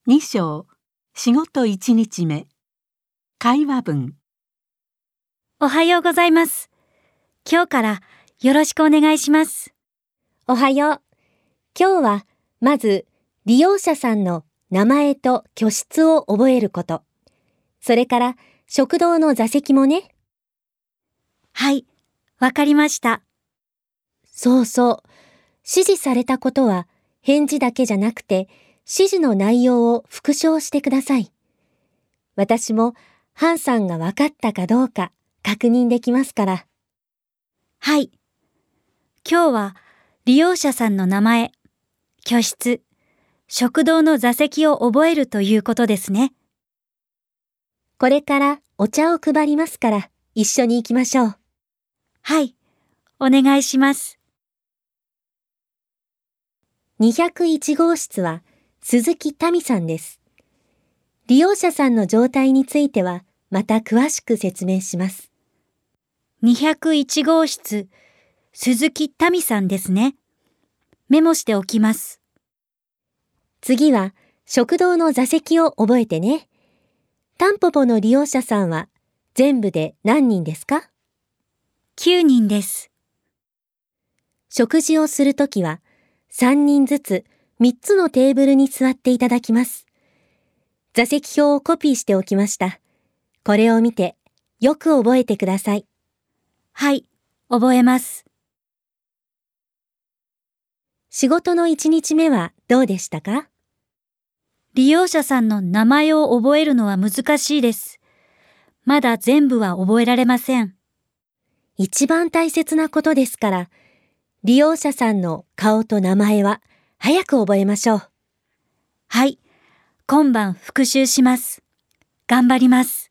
2章、仕事1日目。会話文。 おはようございます。今日からよろしくお願いします。 おはよう。今日はまず利用者さんの名前と居室を覚えること。それから食堂の座席もね。 はい、わかりました。 そうそう。指示されたことは返事だけじゃなくて指示の内容を復唱してください。私もハンさんがわかったかどうか確認できますから。 はい。今日は利用者さんの名前、居室、食堂の座席を覚えるということですね。 これからお茶を配りますから一緒に行きましょう。 はい、お願いします。 201号室は鈴木民さんです。利用者さんの状態についてはまた詳しく説明します。 201号室、鈴木民さんですね。メモしておきます。 次は食堂の座席を覚えてね。タンポポの利用者さんは全部で何人ですか ？9人です。 食事をするときは3人ずつ3つのテーブルに座っていただきます。座席表をコピーしておきました。これを見てよく覚えてください。 はい、覚えます。 仕事の1日目はどうでしたか？ 利用者さんの名前を覚えるのは難しいです。まだ全部は覚えられません。 一番大切なことですから、利用者さんの顔と名前は早く覚えましょう。 はい、今晩復習します。頑張ります。